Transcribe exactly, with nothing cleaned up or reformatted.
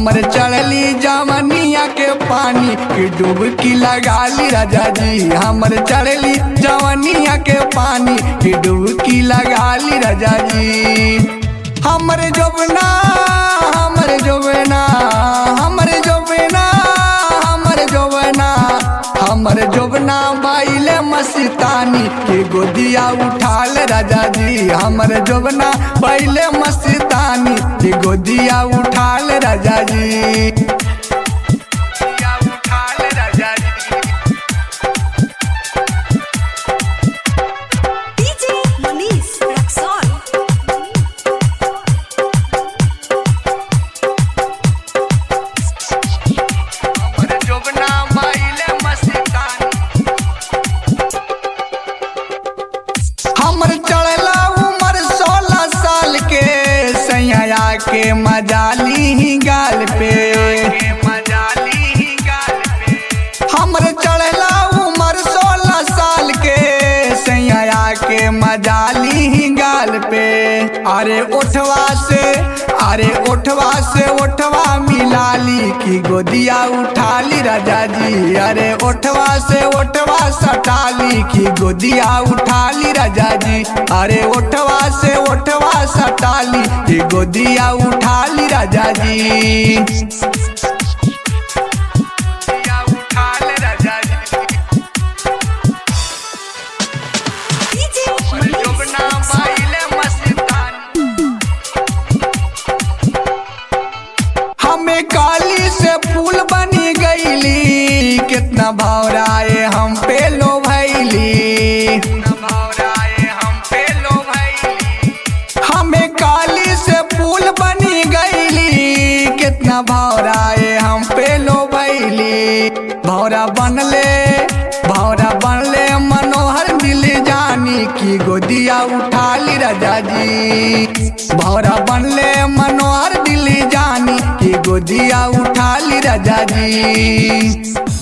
हमर चढ़ली जवनिया के पानी की डुबकी लगा ली राजा जी। हमर चढ़ली जवनिया के पानी की डुबकी लगा ली राजा जी। हमर जोबना हमर जोबना हमर जोबना हमर जोबना हमर जोबना बाइले मस्तानी के गोदिया उठाल राजा जी। हमर जोबना बाइले मस्तानी के गोदिया उठाल राजा जी। हमर चढ़ला उम्र सोलह साल के सैया के मजाली गाल पे। हमर चढ़ला उम्र सोलह साल के सैया के मजाली गाल पे। अरे उठवा से अरे उठवा से उठवा मिलाली की गोदिया उठाली राजा जी। अरे उठवा से उठवा सटाली की गोदिया उठाली राजा जी। अरे उठवा से उठवा सटाली की गोदिया उठाली राजा जी। हमें काली से फूल बनी गईली कितना भावराए हम पे लो भैली। हमें काली से फूल बनी गईली कितना भावराए हम पे लो भैली। भौरा बनले भौरा बनले मनोहर दिल जानी की गोदिया उठाली राजा जी। भौरा बनले मनोहर दिल जानी की गोदिया उठाली राजा जी।